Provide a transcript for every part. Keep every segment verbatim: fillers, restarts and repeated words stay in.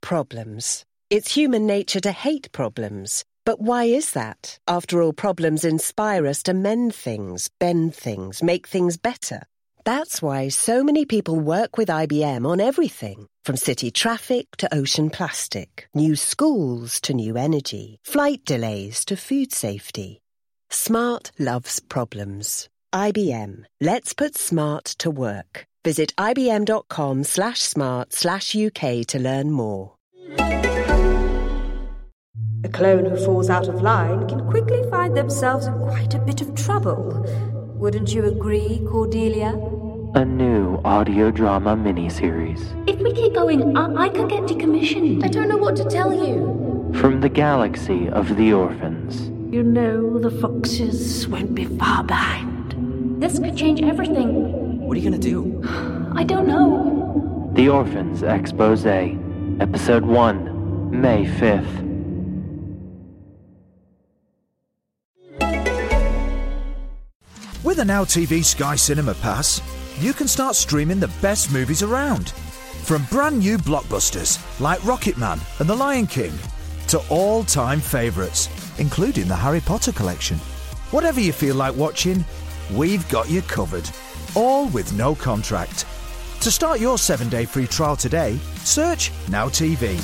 problems. It's human nature to hate problems. But why is that? After all, problems inspire us to mend things, bend things, make things better. That's why so many people work with I B M on everything, from city traffic to ocean plastic, new schools to new energy, flight delays to food safety. Smart loves problems. I B M. Let's put smart to work. Visit ibm.com slash smart slash UK to learn more. A clone who falls out of line can quickly find themselves in quite a bit of trouble. Wouldn't you agree, Cordelia? A new audio drama miniseries. If we keep going, I, I could get decommissioned. I don't know what to tell you. From the galaxy of the orphans. You know the foxes won't be far behind. This could change everything. What are you gonna do? I don't know. The Orphans Expose. Episode one, May fifth. With a Now T V Sky Cinema Pass, you can start streaming the best movies around. From brand new blockbusters like Rocketman and The Lion King to all-time favourites, including the Harry Potter collection. Whatever you feel like watching, we've got you covered. All with no contract. To start your seven-day free trial today, search Now T V.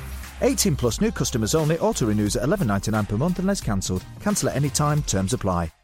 eighteen plus new customers only. Auto renews at eleven ninety-nine per month unless cancelled. Cancel at any time. Terms apply.